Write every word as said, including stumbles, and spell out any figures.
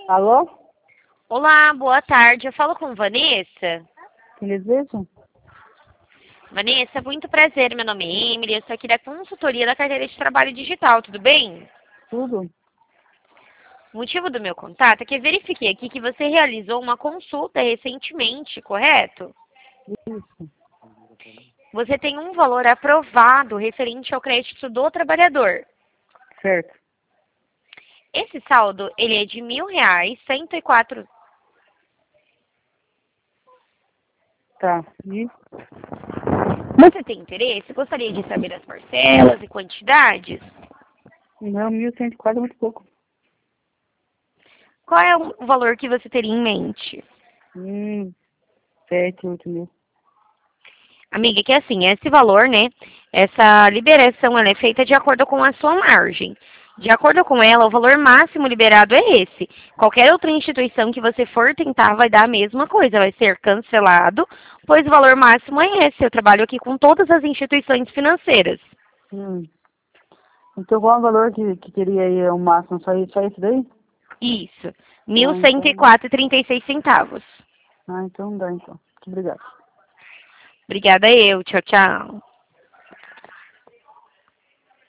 Alô? Olá, boa tarde. Eu falo com Vanessa. Quem deseja? Vanessa, muito prazer. Meu nome é Emily. Eu sou aqui da consultoria da carteira de trabalho digital, tudo bem? Tudo? O motivo do meu contato é que eu verifiquei aqui que você realizou uma consulta recentemente, correto? Isso. Você tem um valor aprovado referente ao crédito do trabalhador. Certo. Esse saldo, ele é de mil reais, cento e quatro. Tá. E? Você tem interesse? Gostaria de saber as parcelas e quantidades? Não, mil cento e quatro é muito pouco. Qual é o valor que você teria em mente? Hum, sete, oito mil. Amiga, que assim, esse valor, né? Essa liberação, ela é feita de acordo com a sua margem. De acordo com ela, o valor máximo liberado é esse. Qualquer outra instituição que você for tentar vai dar a mesma coisa, vai ser cancelado, pois o valor máximo é esse. Eu trabalho aqui com todas as instituições financeiras. Hum. Então qual é o valor que, que queria aí o máximo? Só, só esse daí? Isso. Mil Ah, cento e então. quatro e trinta e seis centavos. Ah, então dá então. Muito obrigado. Obrigada eu. Tchau, tchau.